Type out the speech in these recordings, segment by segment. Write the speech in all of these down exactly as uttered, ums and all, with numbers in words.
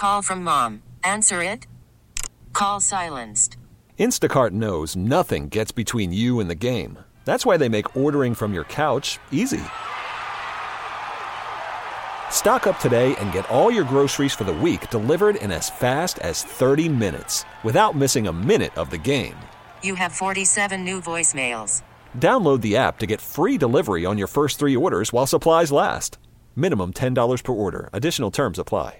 Call from mom. Answer it. Call silenced. Instacart knows nothing gets between you and the game. That's why they make ordering from your couch easy. Stock up today and get all your groceries for the week delivered in as fast as thirty minutes without missing a minute of the game. You have forty-seven new voicemails. Download the app to get free delivery on your first three orders while supplies last. Minimum ten dollars per order. Additional terms apply.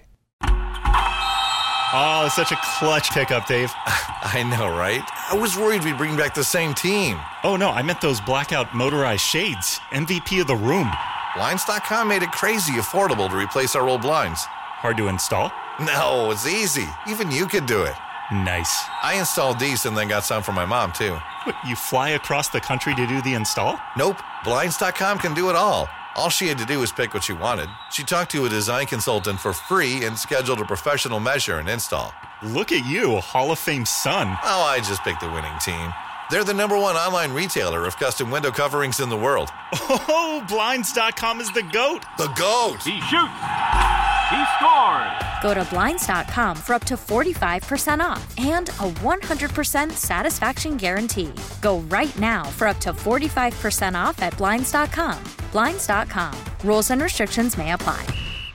Oh, such a clutch pickup, Dave. I know, right? I was worried we'd bring back the same team. Oh, no, I meant those blackout motorized shades. M V P of the room. Blinds dot com made it crazy affordable to replace our old blinds. Hard to install? No, it's easy. Even you could do it. Nice. I installed these and then got some for my mom, too. What, you fly across the country to do the install? Nope. Blinds dot com can do it all. All she had to do was pick what she wanted. She talked to a design consultant for free and scheduled a professional measure and install. Look at you, Hall of Fame son. Oh, I just picked the winning team. They're the number one online retailer of custom window coverings in the world. Oh, Blinds dot com is the GOAT. The GOAT. He shoots. He scores. Go to Blinds dot com for up to forty-five percent off and a one hundred percent satisfaction guarantee. Go right now for up to forty-five percent off at Blinds dot com. Blinds dot com. Rules and restrictions may apply.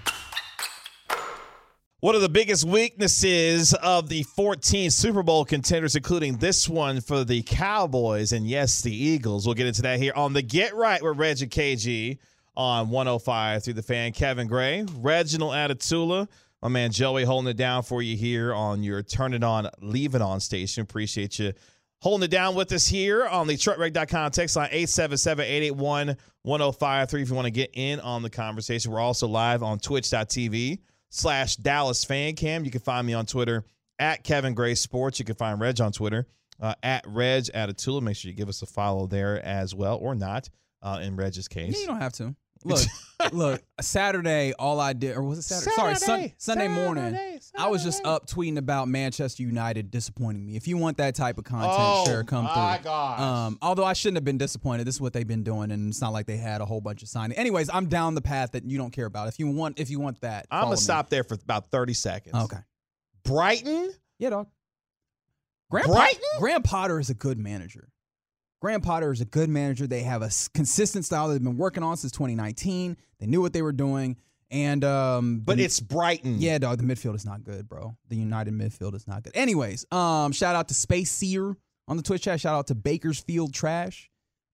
One of the biggest weaknesses of the fourteen Super Bowl contenders, including this one for the Cowboys and, yes, the Eagles. We'll get into that here on the Get Right with Reg and K G on one oh five through the Fan. Kevin Gray, Reginald Atatula, my man Joey holding it down for you here on your Turn It On, Leave It On station. Appreciate you holding it down with us here on the truck reg dot com text line eight seven seven, eight eight one, one oh five three if you want to get in on the conversation. We're also live on twitch dot t v slash Dallas Fan Cam. You can find me on Twitter at Kevin Gray Sports. You can find Reg on Twitter uh, at Reg Atatula. Make sure you give us a follow there as well, or not, uh, in Reg's case. Yeah, you don't have to. Look, look, Saturday, all I did, or was it Saturday? Saturday Sorry, sun, Sunday Saturday, morning, Saturday. I was just up tweeting about Manchester United disappointing me. If you want that type of content, oh, sure, come through. my gosh. Um, although I shouldn't have been disappointed. This is what they've been doing, and it's not like they had a whole bunch of signing. Anyways, I'm down the path that you don't care about. If you want, if you want that, I'm going to stop there for about thirty seconds. Okay. Brighton? Yeah, dog. Graham Brighton? Pot- Graham Potter is a good manager. Graham Potter is a good manager. They have a consistent style they've been working on since twenty nineteen. They knew what they were doing. And um, But the, it's Brighton. Yeah, dog, the midfield is not good, bro. The United midfield is not good. Anyways, um, shout out to Space Seer on the Twitch chat. Shout out to Bakersfield Trash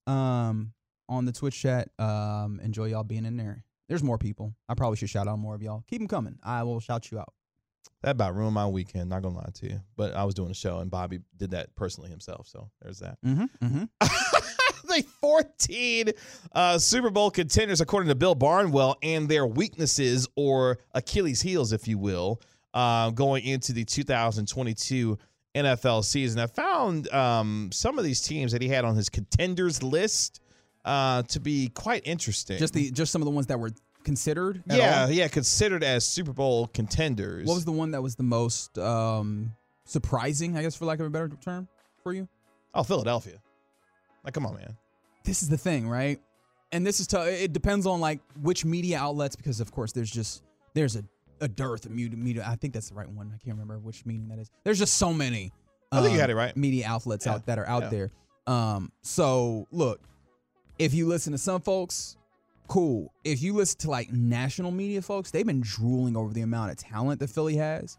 um, on the Twitch chat. Um, enjoy y'all being in there. There's more people. I probably should shout out more of y'all. Keep them coming. I will shout you out. That about ruined my weekend, not going to lie to you. But I was doing a show, and Bobby did that personally himself, so there's that. Mm-hmm, mm-hmm. The fourteen uh, Super Bowl contenders, according to Bill Barnwell, and their weaknesses or Achilles heels, if you will, uh, going into the two thousand twenty-two N F L season. I found um, some of these teams that he had on his contenders list uh, to be quite interesting. Just the just some of the ones that were considered? At Yeah, all? yeah, considered as Super Bowl contenders. What was the one that was the most um, surprising, I guess, for lack of a better term, for you? Oh, Philadelphia. Like, come on, man. This is the thing, right? And this is tough. It depends on, like, which media outlets, because, of course, there's just, there's a, a dearth of media. I think that's the right one. I can't remember which meeting that is. There's just so many. I think um, you had it right. Media outlets Yeah. out that are out Yeah. there. Um, so, look, if you listen to some folks, cool. If you listen to like national media folks, they've been drooling over the amount of talent that Philly has.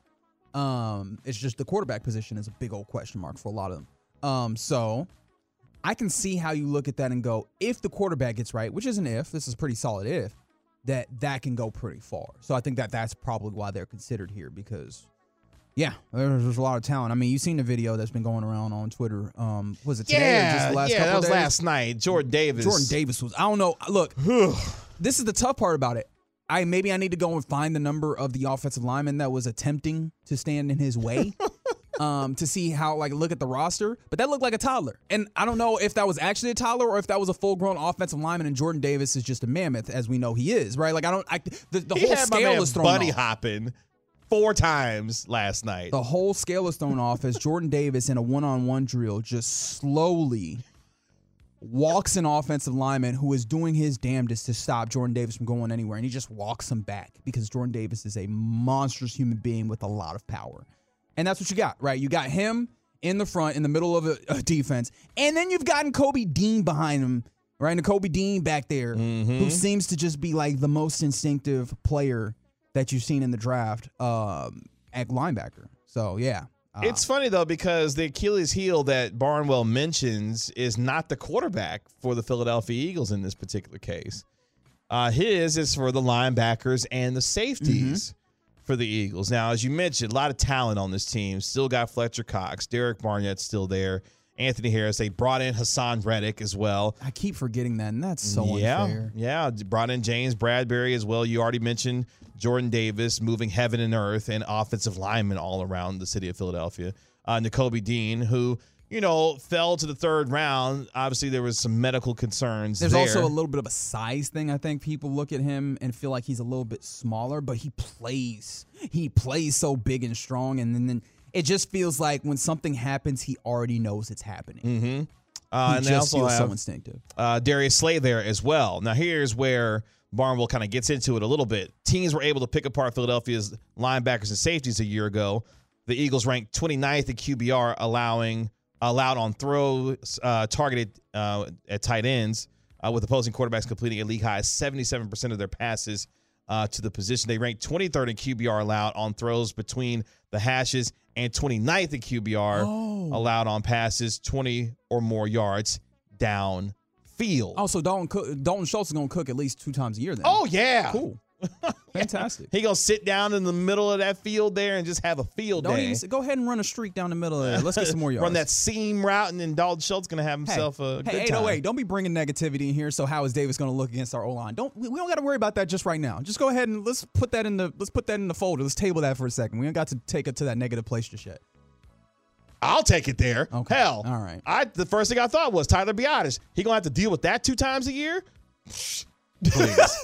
Um, it's just the quarterback position is a big old question mark for a lot of them. Um, so I can see how you look at that and go, if the quarterback gets right, which is an if, this is pretty solid if, that that can go pretty far. So I think that that's probably why they're considered here because, yeah, there's, there's a lot of talent. I mean, you've seen the video that's been going around on Twitter. Um, was it today Yeah, or just the last yeah, couple that was days? last night. Jordan Davis. Jordan Davis was, I don't know. Look, this is the tough part about it. I maybe I need to go and find the number of the offensive lineman that was attempting to stand in his way um, to see how, like, look at the roster. But that looked like a toddler. And I don't know if that was actually a toddler or if that was a full-grown offensive lineman and Jordan Davis is just a mammoth, as we know he is, right? Like, I don't, I, the, the He whole had my scale man is thrown buddy off. hopping four times last night. The whole scale is thrown off as Jordan Davis in a one-on-one drill just slowly walks an offensive lineman who is doing his damnedest to stop Jordan Davis from going anywhere, and he just walks him back because Jordan Davis is a monstrous human being with a lot of power. And that's what you got, right? You got him in the front, in the middle of a, a defense, and then you've gotten Kobe Dean behind him, right? And Kobe Dean back there, mm-hmm. who seems to just be like the most instinctive player that you've seen in the draft um, at linebacker. So, yeah. Uh, It's funny, though, because the Achilles heel that Barnwell mentions is not the quarterback for the Philadelphia Eagles in this particular case. Uh, his is for the linebackers and the safeties mm-hmm. for the Eagles. Now, as you mentioned, a lot of talent on this team. Still got Fletcher Cox. Derek Barnett's still there. Anthony Harris. They brought in Hassan Reddick as well. I keep forgetting that, and that's so yeah, unfair. Yeah, brought in James Bradbury as well. You already mentioned Jordan Davis moving heaven and earth and offensive linemen all around the city of Philadelphia. Uh, Nakobe Dean, who, you know, fell to the third round. Obviously, there was some medical concerns There's there. also a little bit of a size thing. I think people look at him and feel like he's a little bit smaller, but he plays. He plays so big and strong, and then, then it just feels like when something happens, he already knows it's happening. Mm-hmm. Uh, he and just they also feels have so instinctive. Uh, Darius Slay there as well. Now, here's where Barnwell kind of gets into it a little bit. Teams were able to pick apart Philadelphia's linebackers and safeties a year ago. The Eagles ranked twenty-ninth in Q B R, allowing allowed on throws uh, targeted uh, at tight ends, uh, with opposing quarterbacks completing a league high seventy-seven percent of their passes uh, to the position. They ranked twenty-third in Q B R allowed on throws between the hashes, and twenty-ninth in Q B R oh. allowed on passes twenty or more yards downfield. Oh, so Dalton, Cook, Dalton Schultz is going to cook at least two times a year then. Oh, yeah. Cool. Fantastic. He going to sit down in the middle of that field there and just have a field Don't day. even, go ahead and run a streak down the middle of there. Let's get some more yards. Run that seam route, and then Dalton Schultz going to have himself hey, a good hey, time. eight oh eight, don't be bringing negativity in here. So how is Davis going to look against our O-line? Don't we, we don't got to worry about that just right now. Just go ahead and let's put that in the let's put that in the folder. Let's table that for a second. We don't got to take it to that negative place just yet. I'll take it there. Okay. Hell. All right. I the first thing I thought was Tyler Biadasz. He going to have to deal with that two times a year? Please.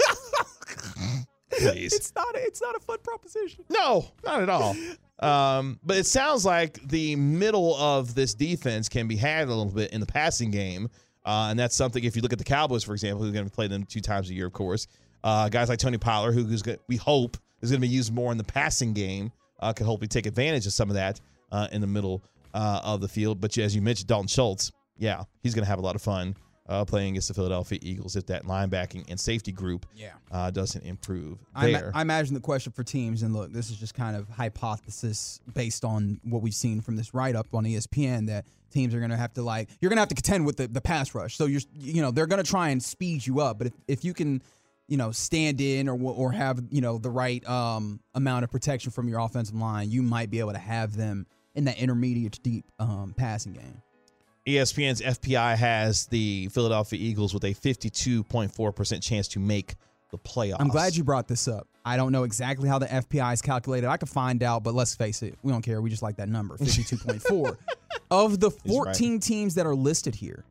Please. It's not a, it's not a fun proposition. No, not at all. Um, but it sounds like the middle of this defense can be had a little bit in the passing game. Uh, and that's something, if you look at the Cowboys, for example, who's going to play them two times a year, of course. Uh, guys like Tony Pollard, who, who's gonna, we hope is going to be used more in the passing game, uh, can hopefully take advantage of some of that uh, in the middle uh, of the field. But as you mentioned, Dalton Schultz, yeah, he's going to have a lot of fun uh, playing against the Philadelphia Eagles if that linebacking and safety group yeah. uh, doesn't improve I, there. ma- I imagine the question for teams, and look, this is just kind of hypothesis based on what we've seen from this write-up on E S P N, that teams are going to have to, like, you're going to have to contend with the, the pass rush. So, you're, you know, they're going to try and speed you up. But if, if you can, you know, stand in or or have, you know, the right um, amount of protection from your offensive line, you might be able to have them in that intermediate to deep um, passing game. E S P N's F P I has the Philadelphia Eagles with a fifty-two point four percent chance to make the playoffs. I'm glad you brought this up. I don't know exactly how the F P I is calculated. I could find out, but let's face it, we don't care. We just like that number, fifty-two point four. Of the fourteen right. teams that are listed here,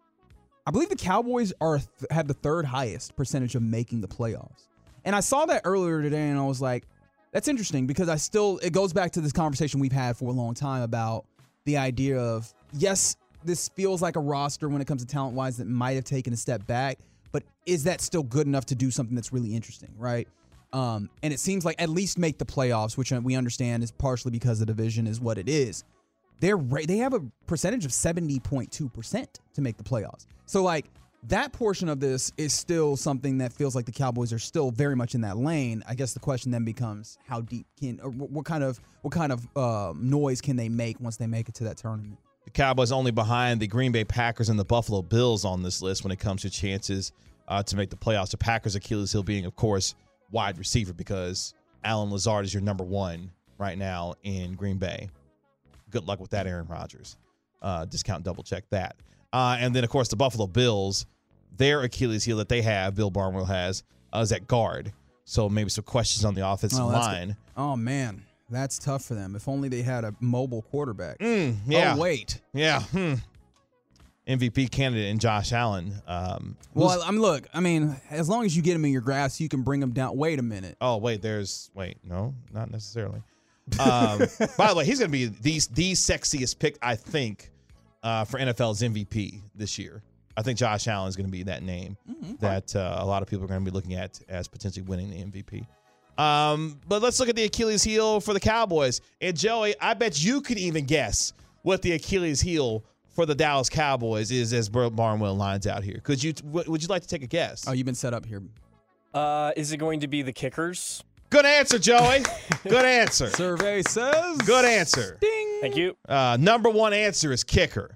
I believe the Cowboys are have the third highest percentage of making the playoffs. And I saw that earlier today, and I was like, that's interesting, because I still, it goes back to this conversation we've had for a long time about the idea of, yes, this feels like a roster when it comes to talent-wise that might have taken a step back, but is that still good enough to do something that's really interesting, right? Um, and it seems like at least make the playoffs, which we understand is partially because the division is what it is. They're they have a percentage of seventy point two percent to make the playoffs. So, like, that portion of this is still something that feels like the Cowboys are still very much in that lane. I guess the question then becomes, how deep can, or what kind of what kind of uh, noise can they make once they make it to that tournament? The Cowboys only behind the Green Bay Packers and the Buffalo Bills on this list when it comes to chances uh, to make the playoffs. The Packers' Achilles heel being, of course, wide receiver, because Allen Lazard is your number one right now in Green Bay. Good luck with that, Aaron Rodgers. Uh, discount double check that. Uh, and then, of course, the Buffalo Bills, their Achilles heel that they have, Bill Barnwell has, uh, is at guard. So maybe some questions on the offensive oh, line. Good. Oh, man. That's tough for them. If only they had a mobile quarterback. Mm, yeah. Oh, wait. Yeah. Hmm. M V P candidate in Josh Allen. Um, well, I'm look. I mean, as long as you get him in your grasp, you can bring him down. Wait a minute. Oh, wait. There's wait. No, not necessarily. Um, by the way, he's going to be the the sexiest pick, I think, uh, for N F L's M V P this year. I think Josh Allen is going to be that name Mm-hmm. that uh, a lot of people are going to be looking at as potentially winning the M V P. Um, but let's look at the Achilles heel for the Cowboys. And Joey, I bet you could even guess what the Achilles heel for the Dallas Cowboys is as Bill Barnwell lines out here. Could you? W- would you like to take a guess? Oh, you've been set up here. Uh, is it going to be the kickers? Good answer, Joey. Good answer. Survey says. Good answer. Ding. Thank you. Uh, number one answer is kicker.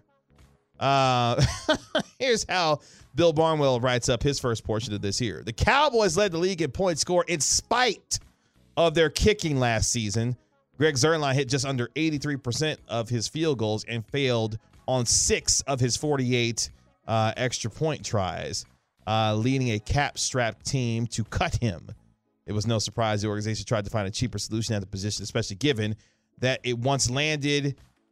Uh, here's how Bill Barnwell writes up his first portion of this year. The Cowboys led the league in points scored in spite of their kicking last season. Greg Zuerlein hit just under eighty-three percent of his field goals and failed on six of his forty-eight uh, extra point tries, uh, leading a cap-strapped team to cut him. It was no surprise the organization tried to find a cheaper solution at the position, especially given that it once landed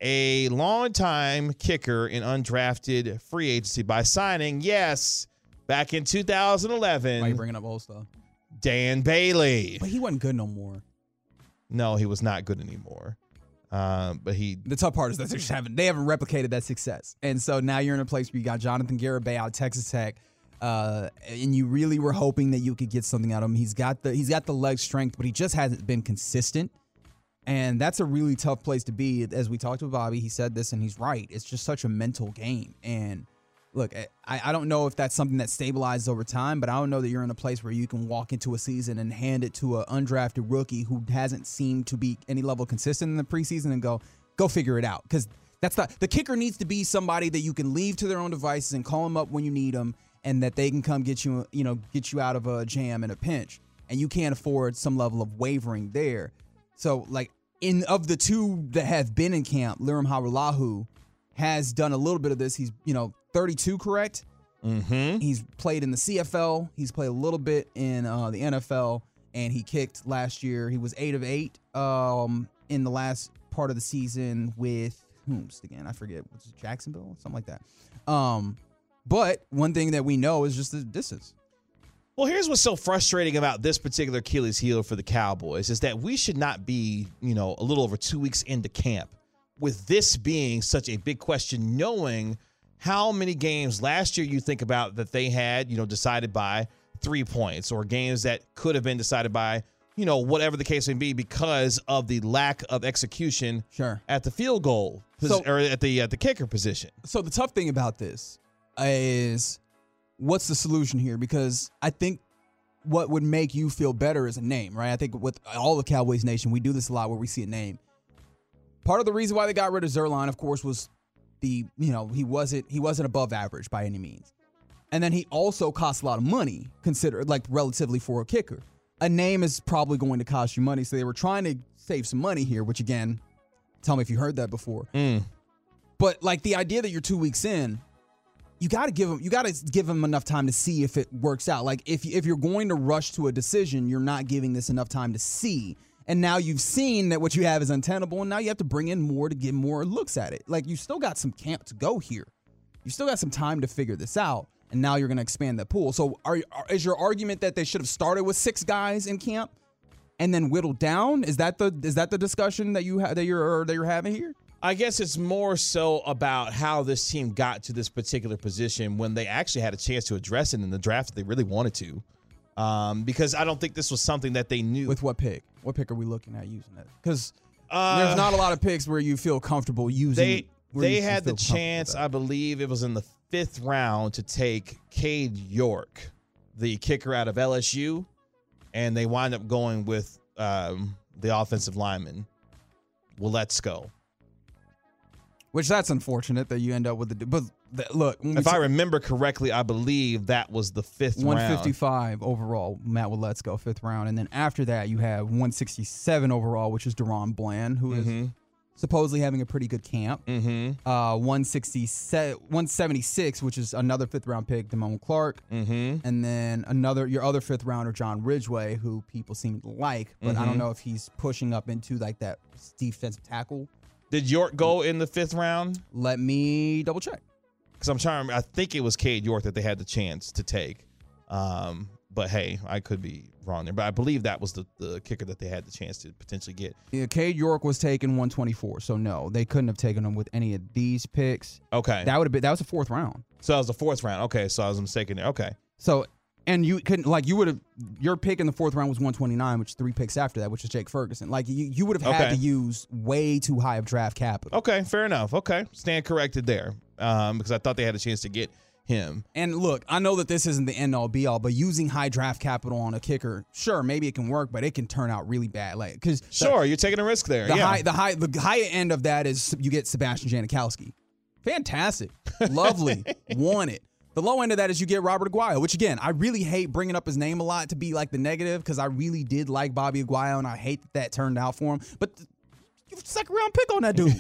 a longtime kicker in undrafted free agency by signing, yes, back in two thousand eleven. Why are you bringing up old stuff? Dan Bailey. But he wasn't good no more. No, he was not good anymore. Um, but he. The tough part is that they just haven't they haven't replicated that success, and so now you're in a place where you got Jonathan Garibay out of Texas Tech, uh, and you really were hoping that you could get something out of him. He's got the he's got the leg strength, but he just hasn't been consistent, and that's a really tough place to be. As we talked to Bobby, he said this, and he's right. It's just such a mental game, and look, I, I don't know if that's something that stabilizes over time, but I don't know that you're in a place where you can walk into a season and hand it to an undrafted rookie who hasn't seemed to be any level consistent in the preseason and go, go figure it out. Because that's not the kicker needs to be somebody that you can leave to their own devices and call them up when you need them, and that they can come get you, you know, get you out of a jam and a pinch. And you can't afford some level of wavering there. So, like, in of the two that have been in camp, Lirim Hajrullahu has done a little bit of this. He's, you know, thirty-two, correct? Mm-hmm. He's played in the C F L. He's played a little bit in uh, the N F L, and he kicked last year. He was eight of eight um, in the last part of the season with whomst again? I forget. Was it Jacksonville? Something like that. Um, but one thing that we know is just the distance. Well, here's what's so frustrating about this particular Achilles heel for the Cowboys is that we should not be, you know, a little over two weeks into camp with this being such a big question, knowing how many games last year you think about that they had, you know, decided by three points or games that could have been decided by, you know, whatever the case may be because of the lack of execution Sure. at the field goal posi- So- or at the at the kicker position. So the tough thing about this is what's the solution here? Because I think what would make you feel better is a name, right? I think with all of Cowboys Nation, we do this a lot where we see a name. Part of the reason why they got rid of Zuerlein, of course, was the, you know, he wasn't he wasn't above average by any means. And then he also costs a lot of money, considered like relatively for a kicker. A name is probably going to cost you money. So they were trying to save some money here, which again, tell me if you heard that before. Mm. But like the idea that you're two weeks in, you got to give him you got to give him enough time to see if it works out. Like if if you're going to rush to a decision, you're not giving this enough time to see. And now you've seen that what you have is untenable, and now you have to bring in more to get more looks at it. Like you still got some camp to go here. You still got some time to figure this out, and now you're going to expand the pool. So are, are is your argument that they should have started with six guys in camp and then whittled down? Is that the is that the discussion that you ha- that you're that you're having here? I guess it's more so about how this team got to this particular position when they actually had a chance to address it in the draft if they really wanted to. Um, because I don't think this was something that they knew. With what pick? What pick are we looking at using that? Because uh, there's not a lot of picks where you feel comfortable using. They where they you had the feel comfortable chance, with that. I believe it was in the fifth round, to take Cade York, the kicker out of L S U, and they wind up going with um, the offensive lineman. Well, let's go. Which that's unfortunate that you end up with the. But the, look, when we If I say remember correctly, I believe that was the fifth one round. fifty-five overall, Matt will let's go fifth round, and then after that you have one sixty-seven overall, which is Deron Bland, who is Mm-hmm. supposedly having a pretty good camp. Mm-hmm. Uh, one sixty-seven, one seventy-six, which is another fifth round pick, Damone Clark, Mm-hmm. and then another your other fifth rounder, John Ridgeway, who people seem to like, but I don't Mhm. know if he's pushing up into like that defensive tackle. Did York go in the fifth round? Let me double check. Because I'm trying. I think it was Cade York that they had the chance to take. Um, but hey, I could be wrong there. But I believe that was the, the kicker that they had the chance to potentially get. Yeah, Cade York was taken one twenty-four, so no, they couldn't have taken him with any of these picks. Okay. That would have been that was a fourth round. So that was the fourth round. Okay, so I was mistaken there. Okay. So and you couldn't like you would have your pick in the fourth round was one twenty-nine, which is three picks after that, which is Jake Ferguson. Like you, you would have had Okay. to use way too high of draft capital. Okay, fair enough. Okay, stand corrected there, um, because I thought they had a chance to get him. And look, I know that this isn't the end all be all, but using high draft capital on a kicker, sure, maybe it can work, but it can turn out really bad. Like, because Sure, you're taking a risk there. the yeah. high, the high, the high end of that is you get Sebastian Janikowski. Fantastic, lovely, want it. The low end of that is you get Robert Aguayo, which again, I really hate bringing up his name a lot to be like the negative because I really did like Bobby Aguayo and I hate that that turned out for him. But th- you second round pick on that dude.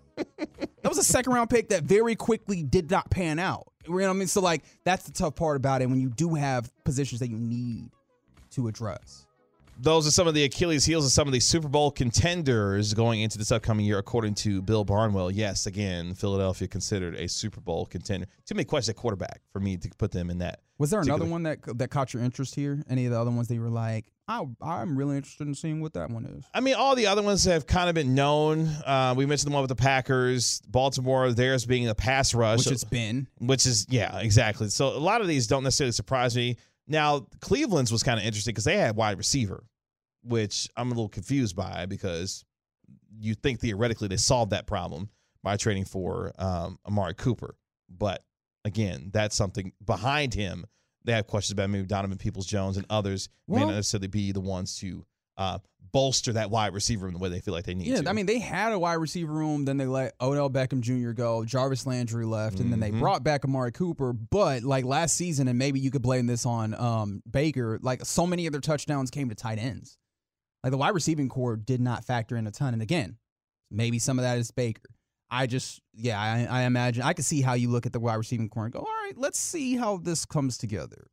That was a second round pick that very quickly did not pan out. You know what I mean? So like that's the tough part about it when you do have positions that you need to address. Those are some of the Achilles heels of some of the Super Bowl contenders going into this upcoming year, according to Bill Barnwell. Yes, again, Philadelphia considered a Super Bowl contender. Too many questions at quarterback for me to put them in that. Was there another particular- one that that caught your interest here? Any of the other ones that you were like, I, I'm really interested in seeing what that one is? I mean, all the other ones have kind of been known. Uh, we mentioned the one with the Packers, Baltimore, theirs being a pass rush. Which it's been. Which is, yeah, exactly. So a lot of these don't necessarily surprise me. Now, Cleveland's was kind of interesting because they had wide receiver, which I'm a little confused by because you think theoretically they solved that problem by trading for um, Amari Cooper. But again, that's something behind him. They have questions about maybe Donovan Peoples-Jones and others Well- may not necessarily be the ones to uh, bolster that wide receiver in the way they feel like they need Yeah, to. I mean, they had a wide receiver room. Then they let Odell Beckham Junior go. Jarvis Landry left. And then they Mhm. brought back Amari Cooper. But like last season, and maybe you could blame this on um, Baker, like so many of their touchdowns came to tight ends. Like the wide receiving core did not factor in a ton. And again, maybe some of that is Baker. I just, yeah, I, I imagine, I could see how you look at the wide receiving core and go, all right, let's see how this comes together.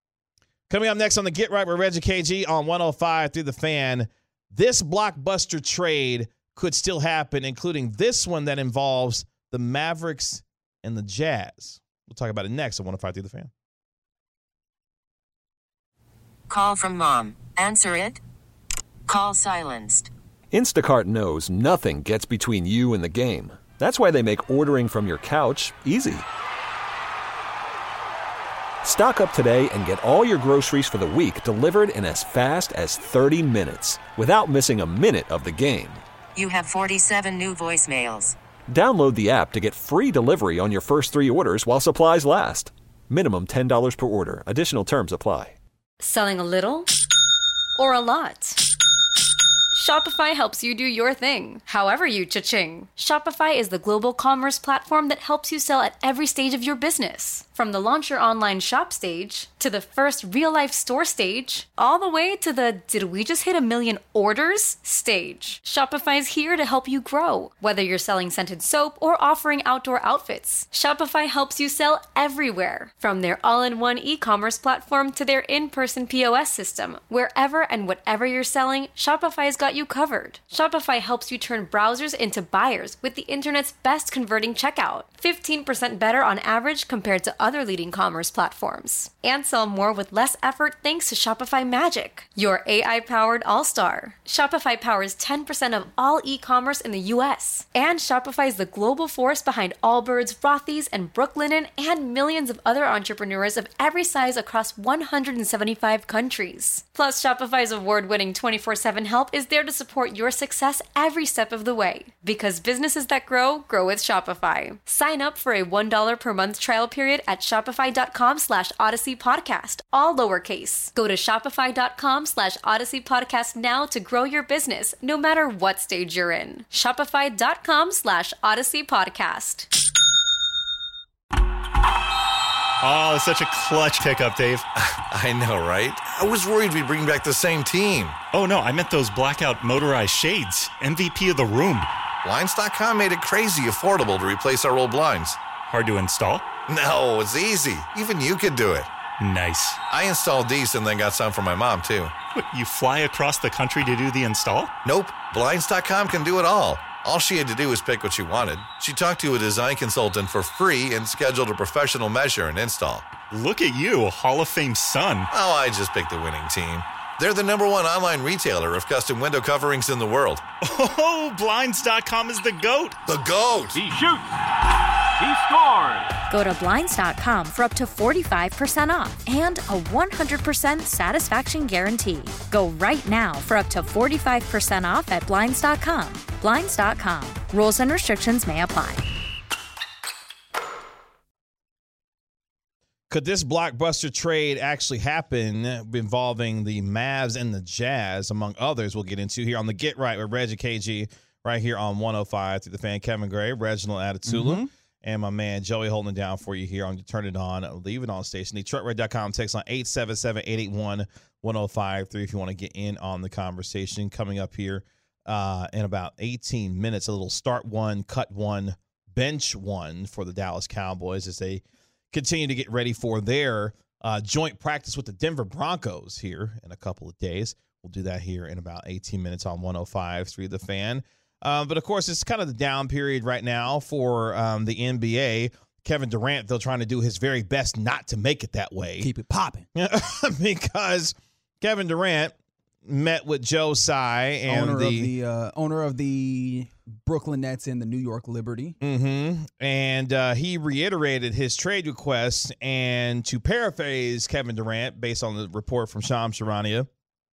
Coming up next on the Get Right with Reggie K G on one oh five through the Fan, this blockbuster trade could still happen, including this one that involves the Mavericks and the Jazz. We'll talk about it next on one oh five through the Fan. Call from mom. Answer it. Call silenced. Instacart knows nothing gets between you and the game. That's why they make ordering from your couch easy. Stock up today and get all your groceries for the week delivered in as fast as thirty minutes without missing a minute of the game. You have forty-seven new voicemails. Download the app to get free delivery on your first three orders while supplies last. Minimum ten dollars per order. Additional terms apply. Selling a little or a lot? Shopify helps you do your thing, however you cha-ching. Shopify is the global commerce platform that helps you sell at every stage of your business. From the launch your online shop stage, to the first real-life store stage, all the way to the did we just hit a million orders stage. Shopify's here to help you grow. Whether you're selling scented soap or offering outdoor outfits, Shopify helps you sell everywhere. From their all-in-one e-commerce platform to their in-person P O S system, wherever and whatever you're selling, Shopify's got you covered. Shopify helps you turn browsers into buyers with the internet's best converting checkout. fifteen percent better on average compared to other leading commerce platforms. And sell more with less effort thanks to Shopify Magic, your A I-powered all-star. Shopify powers ten percent of all e-commerce in the U S. And Shopify is the global force behind Allbirds, Rothy's, and Brooklinen, and millions of other entrepreneurs of every size across one hundred seventy-five countries. Plus, Shopify's award-winning twenty-four seven help is there to support your success every step of the way. Because businesses that grow, grow with Shopify. Sign up for a one dollar per month trial period at shopify.com slash Odyssey Podcast, all lowercase. Go to shopify.com slash Odyssey Podcast now to grow your business, no matter what stage you're in. Shopify.com slash Odyssey Podcast. Oh, such a clutch pickup, Dave. I know, right? I was worried we'd bring back the same team. Oh, no, I meant those blackout motorized shades. M V P of the room. Blinds dot com made it crazy affordable to replace our old blinds. Hard to install? No, it's easy. Even you could do it. Nice. I installed these and then got some for my mom, too. What, you fly across the country to do the install? Nope. Blinds dot com can do it all. All she had to do was pick what she wanted. She talked to a design consultant for free and scheduled a professional measure and install. Look at you, Hall of Fame son. Oh, I just picked the winning team. They're the number one online retailer of custom window coverings in the world. Oh, Blinds dot com is the GOAT. The GOAT! He shoots. He scores. Go to Blinds dot com for up to forty-five percent off and a one hundred percent satisfaction guarantee. Go right now for up to forty-five percent off at Blinds dot com. Blinds dot com. Rules and restrictions may apply. Could this blockbuster trade actually happen involving the Mavs and the Jazz, among others, we'll get into here on the Get Right with Reggie K G right here on one oh five through the fan. Kevin Gray, Reginald Atatula, mm-hmm. and my man Joey holding it down for you here on Turn It On, Leave It On station. Detroit Red dot com text line eight seven seven, eight eight one, one oh five three if you want to get in on the conversation. Coming up here uh, in about eighteen minutes, a little start one, cut one, bench one for the Dallas Cowboys as they continue to get ready for their uh, joint practice with the Denver Broncos here in a couple of days. We'll do that here in about eighteen minutes on one oh five through the fan. Um, but, of course, it's kind of the down period right now for um, the N B A. Kevin Durant, though, trying to do his very best not to make it that way. Keep it popping. Because Kevin Durant met with Joe Tsai and owner the, of the uh, owner of the Brooklyn Nets and the New York Liberty. Mm-hmm. And uh, he reiterated his trade request. And to paraphrase Kevin Durant, based on the report from Shams Charania,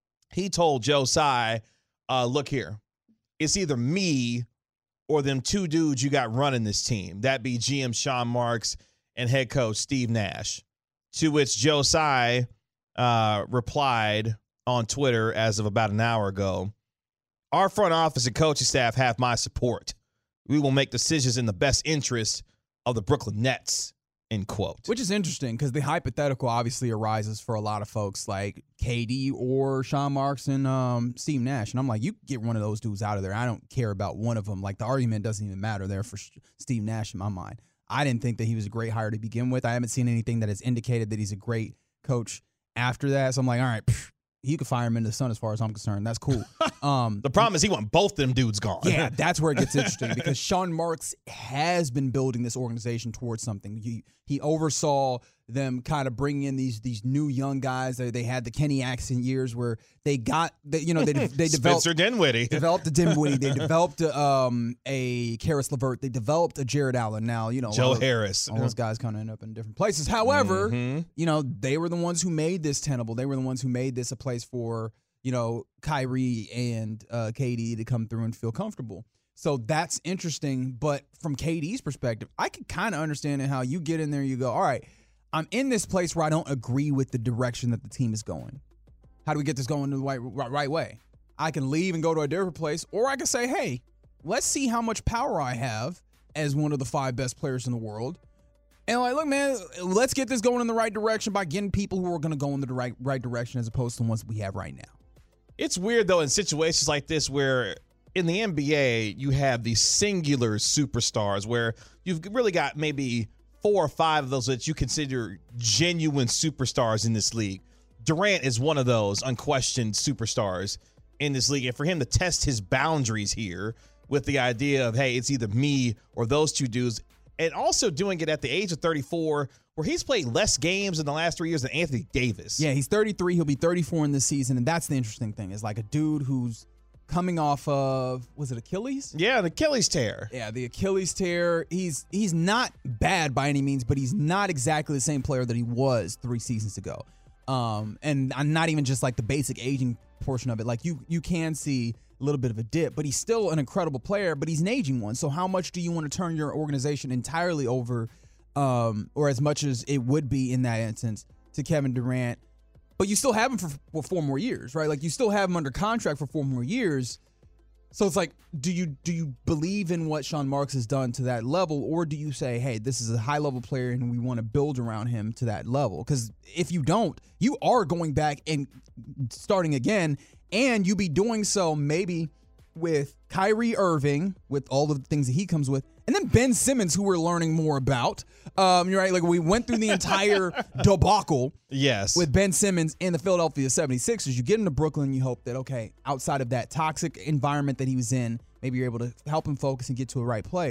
he told Joe Tsai, uh, look here, it's either me or them two dudes you got running this team. That be G M Sean Marks and head coach Steve Nash. To which Joe Tsai uh, replied on Twitter as of about an hour ago, our front office and coaching staff have my support. We will make decisions in the best interest of the Brooklyn Nets, end quote. Which is interesting because the hypothetical obviously arises for a lot of folks like K D or Sean Marks and um, Steve Nash. And I'm like, you get one of those dudes out of there. I don't care about one of them. Like, the argument doesn't even matter there for Steve Nash in my mind. I didn't think that he was a great hire to begin with. I haven't seen anything that has indicated that he's a great coach after that. So I'm like, all right, pff, you can fire him in the sun as far as I'm concerned. That's cool. Um, the problem is he want both them dudes gone. Yeah, that's where it gets interesting because Sean Marks has been building this organization towards something. He he oversaw them kind of bringing in these these new young guys. They, they had the Kenny Atkinson years where they got, they, you know, they they developed Spencer Dinwiddie, developed a Dinwiddie. They developed a, um, a Karis LeVert. They developed a Jared Allen. Now, you know, Joe all Harris. All those guys kind of end up in different places. However, mm-hmm. you know, they were the ones who made this tenable. They were the ones who made this a place for, you know, Kyrie and uh, K D to come through and feel comfortable. So that's interesting. But from K D's perspective, I can kind of understand how you get in there and you go, all right, I'm in this place where I don't agree with the direction that the team is going. How do we get this going the right, right, right way? I can leave and go to a different place, or I can say, hey, let's see how much power I have as one of the five best players in the world. And like, look, man, let's get this going in the right direction by getting people who are going to go in the right, right direction as opposed to the ones we have right now. It's weird, though, in situations like this where in the N B A, you have these singular superstars where you've really got maybe four or five of those that you consider genuine superstars in this league. Durant is one of those unquestioned superstars in this league. And for him to test his boundaries here with the idea of, hey, it's either me or those two dudes, and also doing it at the age of thirty-four, where he's played less games in the last three years than Anthony Davis. Yeah, he's thirty-three. He'll be thirty-four in this season. And that's the interesting thing, is like a dude who's coming off of, was it Achilles? Yeah, the Achilles tear. Yeah, the Achilles tear. He's he's not bad by any means, but he's not exactly the same player that he was three seasons ago. Um, and I'm not even just like the basic aging portion of it. Like you you can see a little bit of a dip, but he's still an incredible player, but he's an aging one. So how much do you want to turn your organization entirely over, um, or as much as it would be in that instance, to Kevin Durant? But you still have him for, for four more years, right? Like you still have him under contract for four more years. So it's like, do you do you believe in what Sean Marks has done to that level, or do you say, hey, this is a high level player and we want to build around him to that level? Because if you don't, you are going back and starting again, and you be doing so maybe with Kyrie Irving, with all of the things that he comes with, and then Ben Simmons, who we're learning more about. Um, you're right, like we went through the entire debacle yes. with Ben Simmons and the Philadelphia seventy-sixers. You get into Brooklyn, you hope that, okay, outside of that toxic environment that he was in, maybe you're able to help him focus and get to a right place.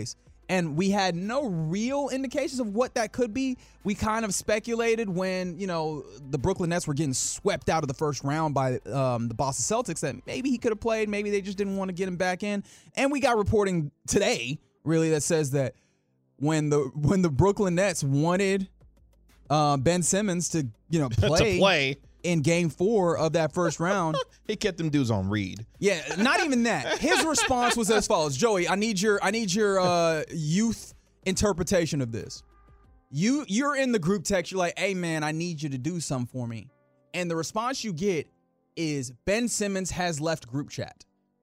And we had no real indications of what that could be. We kind of speculated when, you know, the Brooklyn Nets were getting swept out of the first round by um, the Boston Celtics that maybe he could have played. Maybe they just didn't want to get him back in. And we got reporting today, really, that says that when the when the Brooklyn Nets wanted uh, Ben Simmons to, you know, play, to play. in game four of that first round. He kept them dudes on read. Yeah, not even that. His response was as follows. Joey, I need your I need your uh, youth interpretation of this. You, you're in the group text. You're like, hey, man, I need you to do something for me. And the response you get is Ben Simmons has left group chat.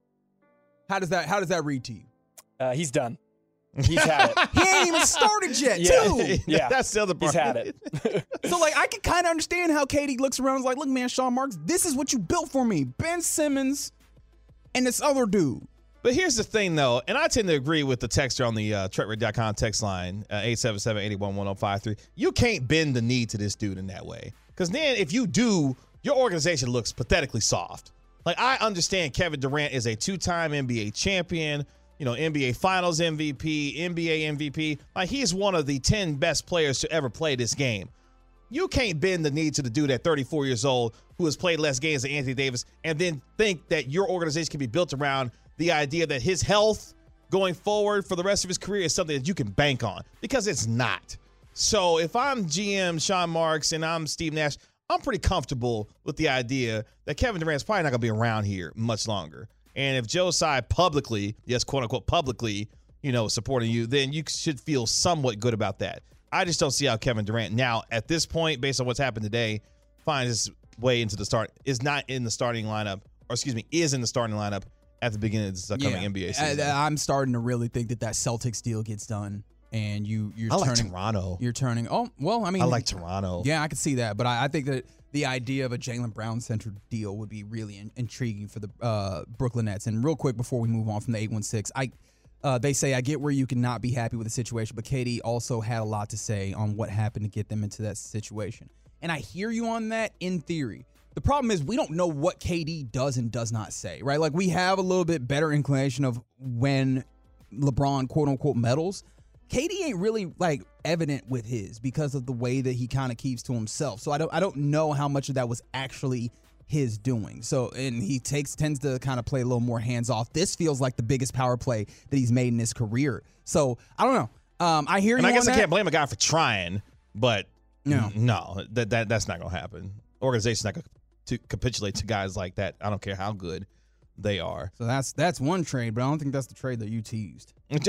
How does that, how does that read to you? Uh, he's done. He's had it. He ain't even started yet, yeah. too. Yeah, that's the other part. He's had it. So, like, I can kind of understand how Katie looks around and is like, look, man, Sean Marks, this is what you built for me. Ben Simmons and this other dude. But here's the thing, though, and I tend to agree with the texter on the uh, Trek Radio dot com text line, uh, eight seven seven, eight one, one oh five three. You can't bend the knee to this dude in that way. Because then if you do, your organization looks pathetically soft. Like, I understand Kevin Durant is a two-time N B A champion, you know, N B A Finals M V P, N B A M V P. Like, he's one of the ten best players to ever play this game. You can't bend the knee to the dude at thirty-four years old who has played less games than Anthony Davis and then think that your organization can be built around the idea that his health going forward for the rest of his career is something that you can bank on, because it's not. So if I'm G M Sean Marks and I'm Steve Nash, I'm pretty comfortable with the idea that Kevin Durant's probably not going to be around here much longer. And if Joe Tsai publicly, yes, quote unquote, publicly, you know, supporting you, then you should feel somewhat good about that. I just don't see how Kevin Durant now, at this point, based on what's happened today, finds his way into the start, is not in the starting lineup, or excuse me, is in the starting lineup at the beginning of this upcoming yeah. N B A season. I, I'm starting to really think that that Celtics deal gets done, and you you're I like turning Toronto. You're turning. Oh well, I mean, I like Toronto. Yeah, I can see that, but I, I think that the idea of a Jaylen Brown centered deal would be really in, intriguing for the uh, Brooklyn Nets. And real quick before we move on from the eight one six, I uh, they say I get where you cannot be happy with the situation, but Katie also had a lot to say on what happened to get them into that situation, and I hear you on that in theory. The problem is we don't know what K D does and does not say, right? Like, we have a little bit better inclination of when LeBron, quote unquote, meddles. K D ain't really like evident with his because of the way that he kind of keeps to himself. So I don't I don't know how much of that was actually his doing. So, and he takes tends to kind of play a little more hands off. This feels like the biggest power play that he's made in his career. So I don't know. Um, I hear and you. I guess on I that. can't blame a guy for trying, but no, no, that that that's not gonna happen. Organization's not gonna to capitulate to guys like that. I don't care how good they are. So that's that's one trade, but I don't think that's the trade that you teased.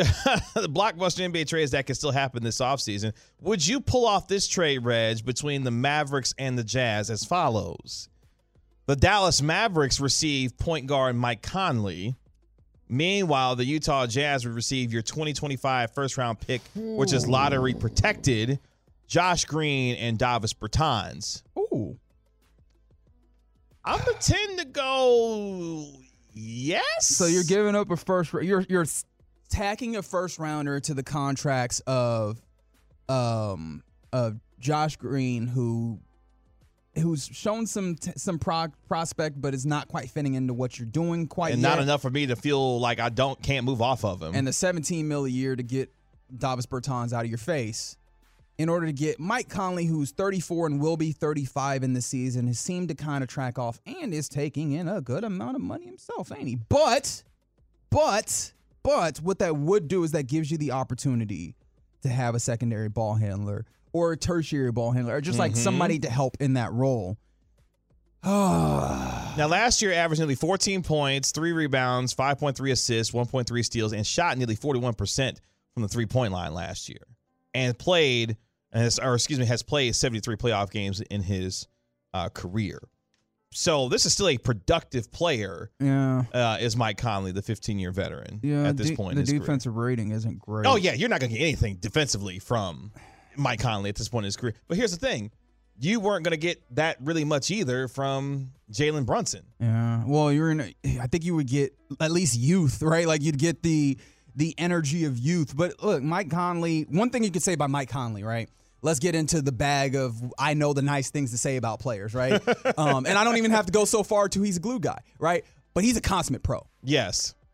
The blockbuster N B A trades that can still happen this offseason. Would you pull off this trade, Reg, between the Mavericks and the Jazz as follows? The Dallas Mavericks receive point guard Mike Conley. Meanwhile, the Utah Jazz would receive your twenty twenty-five first-round pick, Ooh. which is lottery protected, Josh Green and Davis Bertans. Ooh. I'm gonna tend to go yes. So you're giving up a first. You're you're tacking a first rounder to the contracts of, um, of Josh Green, who, who's shown some t- some pro- prospect, but is not quite fitting into what you're doing quite and yet. not enough for me to feel like I don't can't move off of him. And the seventeen mil a year to get Davis Bertans out of your face, in order to get Mike Conley, who's thirty-four and will be thirty-five in the season, has seemed to kind of track off and is taking in a good amount of money himself, ain't he? But, but, but what that would do is that gives you the opportunity to have a secondary ball handler or a tertiary ball handler or just like mm-hmm. somebody to help in that role. Now, last year averaged nearly fourteen points, three rebounds, five point three assists, one point three steals, and shot nearly forty-one percent from the three-point line last year. And played, has, or excuse me, has played seventy-three playoff games in his uh, career. So this is still a productive player. Yeah, uh, is Mike Conley, the fifteen-year veteran. Yeah, at this de- point, the in his defensive career. rating isn't great. Oh yeah, you're not gonna get anything defensively from Mike Conley at this point in his career. But here's the thing: you weren't gonna get that really much either from Jalen Brunson. Yeah, well, you're in. A, I think you would get at least youth, right? Like you'd get the. the energy of youth. But look, Mike Conley, one thing you could say about Mike Conley, right? Let's get into the bag of I know the nice things to say about players, right? um, and I don't even have to go so far to he's a glue guy, right? But he's a consummate pro. Yes.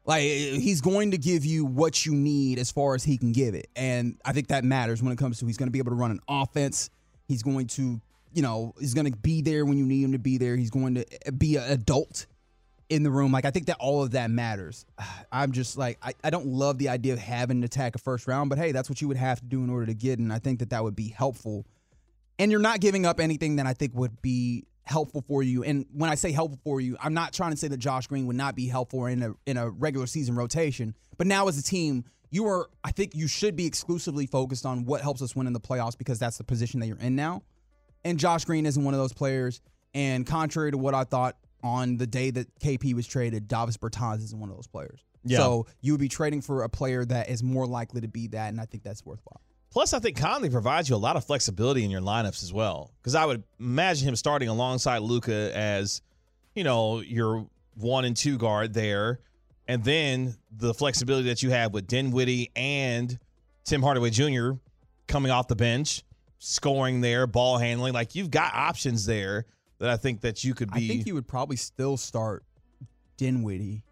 Like, he's going to give you what you need as far as he can give it. And I think that matters when it comes to he's going to be able to run an offense. He's going to, you know, he's going to be there when you need him to be there. He's going to be an adult in the room. Like, I think that all of that matters. I'm just like, I, I don't love the idea of having to attack a first round, but hey, that's what you would have to do in order to get. And I think that that would be helpful. And you're not giving up anything that I think would be helpful for you. And when I say helpful for you, I'm not trying to say that Josh Green would not be helpful in a in a regular season rotation. But now as a team, you are, I think you should be exclusively focused on what helps us win in the playoffs because that's the position that you're in now. And Josh Green isn't one of those players. And contrary to what I thought on the day that K P was traded, Davis Bertans isn't one of those players. Yeah. So you would be trading for a player that is more likely to be that, and I think that's worthwhile. Plus, I think Conley provides you a lot of flexibility in your lineups as well. Because I would imagine him starting alongside Luka as, you know, your one and two guard there. And then the flexibility that you have with Dinwiddie and Tim Hardaway Junior coming off the bench, scoring there, ball handling. Like, you've got options there that I think that you could be. I think you would probably still start Dinwiddie.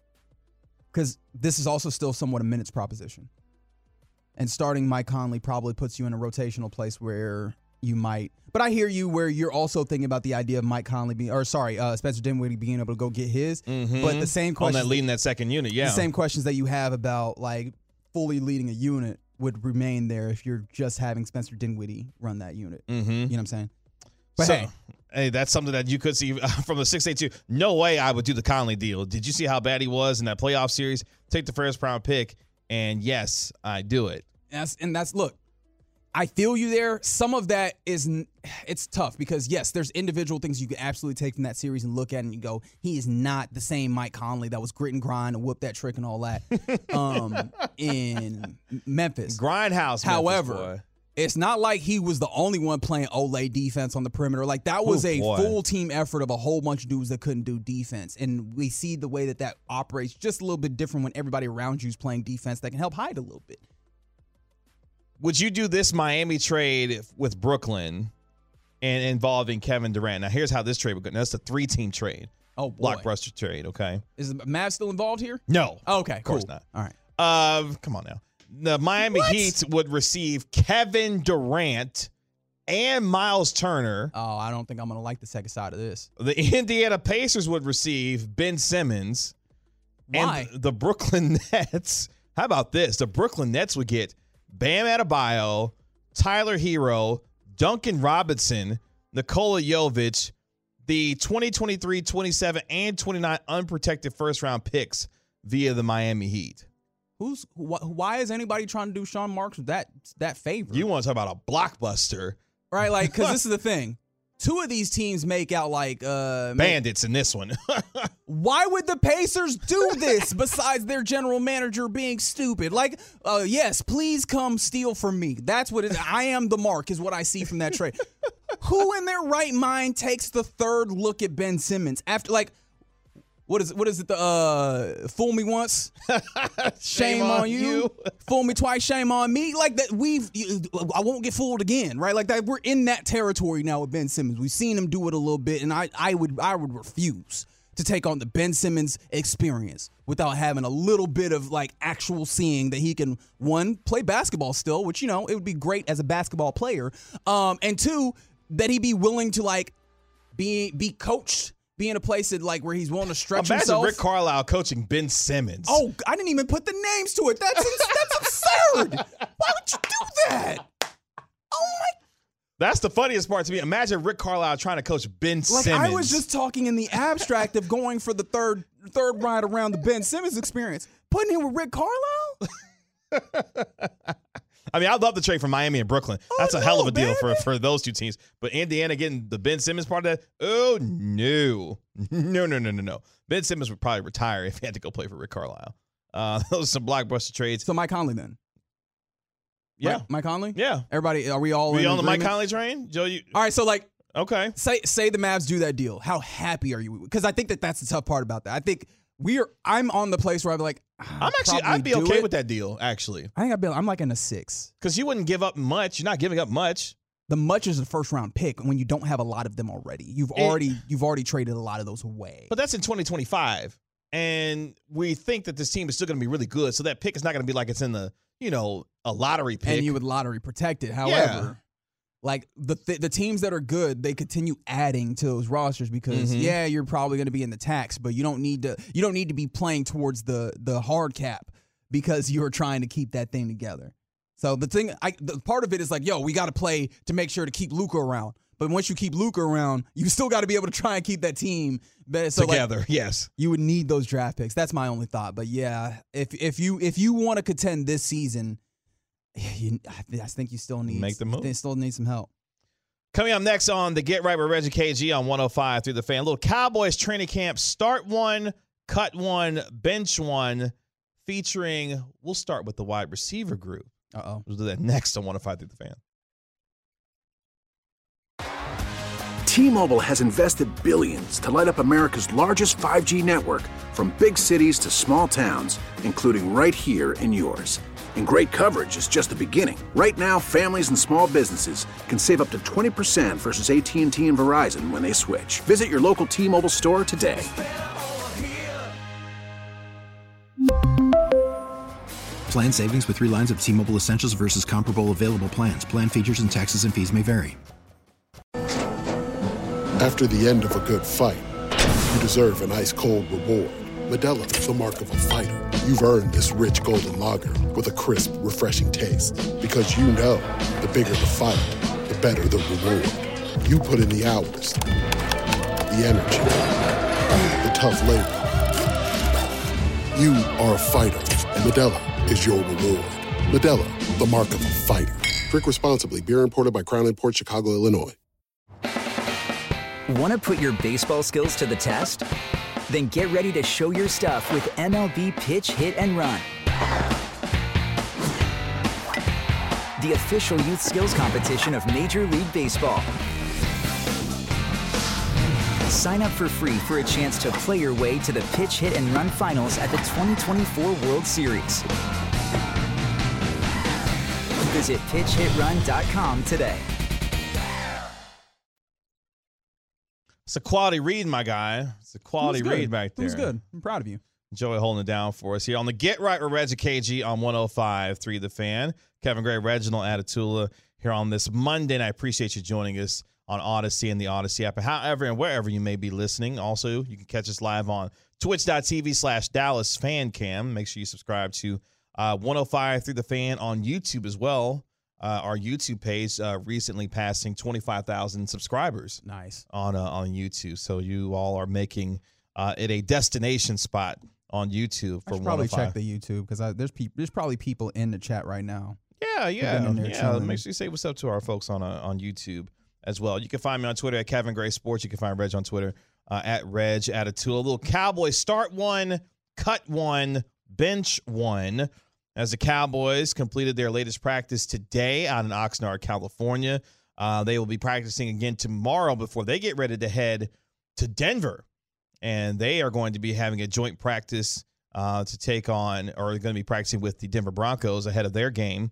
Because this is also still somewhat a minutes proposition. And starting Mike Conley probably puts you in a rotational place where you might. But I hear you where you're also thinking about the idea of Mike Conley being, or sorry, uh, Spencer Dinwiddie being able to go get his. Mm-hmm. But the same questions. On that leading that second unit, yeah. The same questions that you have about like fully leading a unit would remain there if you're just having Spencer Dinwiddie run that unit. Mm-hmm. You know what I'm saying? But so, hey. Hey, that's something that you could see from the six eight two. No way I would do the Conley deal. Did you see how bad he was in that playoff series? Take the first round pick, and yes, I do it. That's, and that's, look, I feel you there. Some of that is, it's tough because, yes, there's individual things you can absolutely take from that series and look at and you go, he is not the same Mike Conley that was grit and grind and whoop that trick and all that um, in Memphis. Grindhouse, However, Memphis, boy. It's not like he was the only one playing Olay defense on the perimeter. Like, that was Ooh, a boy. full team effort of a whole bunch of dudes that couldn't do defense. And we see the way that that operates just a little bit different when everybody around you is playing defense that can help hide a little bit. Would you do this Miami trade with Brooklyn and involving Kevin Durant? Now, here's how this trade would go. Now, that's a three-team trade. Oh, boy. Blockbuster trade, okay? Is the Mavs still involved here? No. Oh, okay, Of course cool. not. All right. Uh, come on now. The Miami What? Heat would receive Kevin Durant and Miles Turner. Oh, I don't think I'm going to like the second side of this. The Indiana Pacers would receive Ben Simmons. Why? And the Brooklyn Nets. How about this? The Brooklyn Nets would get Bam Adebayo, Tyler Hero, Duncan Robinson, Nikola Jovic, the twenty twenty-three, twenty-seven, and twenty-nine unprotected first-round picks via the Miami Heat. Who's wh- why is anybody trying to do Sean Marks that that favor? You want to talk about a blockbuster. Right, like, because this is the thing. Two of these teams make out like uh, bandits in this one. Why would the Pacers do this besides their general manager being stupid? Like, uh, yes, please come steal from me. That's what it is. I am the mark is what I see from that trade. Who in their right mind takes the third look at Ben Simmons after, like, what is it? What is it? The uh, fool me once, shame, shame on, on you. you. Fool me twice, shame on me. Like that, we've. I won't get fooled again, right? Like that, we're in that territory now with Ben Simmons. We've seen him do it a little bit, and I, I would, I would refuse to take on the Ben Simmons experience without having a little bit of like actual seeing that he can, one, play basketball still, which, you know, it would be great as a basketball player, um, and two, that he be willing to like be be coached. Be in a place that, like, where he's willing to stretch Imagine himself. Rick Carlisle coaching Ben Simmons. Oh, I didn't even put the names to it. That's that's absurd. Why would you do that? Oh my! That's the funniest part to me. Imagine Rick Carlisle trying to coach Ben Like, Simmons. I was just talking in the abstract of going for the third third ride around the Ben Simmons experience. Putting him with Rick Carlisle. I mean, I'd love the trade from Miami and Brooklyn. That's oh, a hell of no, a deal baby. for, for those two teams. But Indiana getting the Ben Simmons part of that, oh, no. No, no, no, no, no. Ben Simmons would probably retire if he had to go play for Rick Carlisle. Uh, those are some blockbuster trades. So Mike Conley then. Yeah. Right? Mike Conley? Yeah. Everybody, are we all Are in you on the agreement? Mike Conley train? Joe, you. All right, so like, Okay. say say the Mavs do that deal. How happy are you? Because I think that that's the tough part about that. I think we are. I'm on the place where I'm like, I'm actually, I'd be okay with that deal, actually. I think I'd be. I'm like in a six. Because you wouldn't give up much. You're not giving up much. The much is a first round pick when you don't have a lot of them already. You've It- already you've already traded a lot of those away. But that's in twenty twenty-five. and we think that this team is still going to be really good. So that pick is not going to be like it's in the, you know, a lottery pick. And you would lottery protect it. However, yeah. like the th- the teams that are good, they continue adding to those rosters because mm-hmm. yeah, you're probably going to be in the tax, but you don't need to you don't need to be playing towards the the hard cap because you're trying to keep that thing together. So the thing, I, the part of it is like, yo, we got to play to make sure to keep Luka around. But once you keep Luka around, you still got to be able to try and keep that team better. So together. Like, yes, you would need those draft picks. That's my only thought. But yeah, if if you if you want to contend this season, you, I think you still need make the move. You still need some help. Coming up next on the Get Right with Reggie K G on one oh five through the Fan. A little Cowboys training camp. Start one, cut one, bench one, featuring. We'll start with the wide receiver group. Uh oh. We'll do that next on one oh five through the Fan. T-Mobile has invested billions to light up America's largest five G network, from big cities to small towns, including right here in yours. And great coverage is just the beginning. Right now, families and small businesses can save up to twenty percent versus A T and T and Verizon when they switch. Visit your local T-Mobile store today. Plan savings with three lines of T-Mobile Essentials versus comparable available plans. Plan features and taxes and fees may vary. After the end of a good fight, you deserve an ice-cold reward. Modelo is the mark of a fighter. You've earned this rich golden lager with a crisp, refreshing taste. Because you know, the bigger the fight, the better the reward. You put in the hours, the energy, the tough labor. You are a fighter, and Modelo is your reward. Modelo, the mark of a fighter. Drink responsibly. Beer imported by Crown Imports, Chicago, Illinois. Want to put your baseball skills to the test? Then get ready to show your stuff with M L B Pitch, Hit, and Run. The official youth skills competition of Major League Baseball. Sign up for free for a chance to play your way to the Pitch, Hit, and Run finals at the twenty twenty-four World Series. Visit pitch hit run dot com today. It's a quality read, my guy. It's a quality read back there. It was good. I'm proud of you. Joey holding it down for us here on the Get Right with Reggie K G on one oh five point three The Fan. Kevin Gray, Reginald Atatula here on this Monday, and I appreciate you joining us on Odyssey and the Odyssey app. However and wherever you may be listening, also, you can catch us live on twitch.tv slash Dallas Fan Cam. Make sure you subscribe to uh, one oh five through The Fan on YouTube as well. Uh, our YouTube page uh, recently passing twenty-five thousand subscribers. Nice. On uh, on YouTube. So you all are making uh, it a destination spot on YouTube for I should probably check the YouTube because there's pe- there's probably people in the chat right now. Yeah, yeah. Yeah. Make sure you say what's up to our folks on uh, on YouTube as well. You can find me on Twitter at Kevin Gray Sports. You can find Reg on Twitter uh, at Reg Atatula. A little Cowboys start one, cut one, bench one. As the Cowboys completed their latest practice today out in Oxnard, California. Uh, they will be practicing again tomorrow before they get ready to head to Denver. And they are going to be having a joint practice uh, to take on, or going to be practicing with the Denver Broncos ahead of their game